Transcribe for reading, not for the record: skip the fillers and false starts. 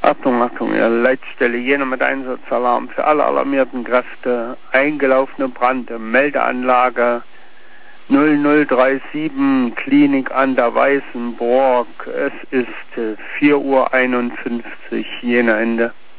Achtung, ja, Leitstelle Jena mit Einsatzalarm für alle alarmierten Kräfte. Eingelaufene Brand im Meldeanlage 0037 Klinik an der Weißenburg. Es ist 4:51 Uhr Jena Ende.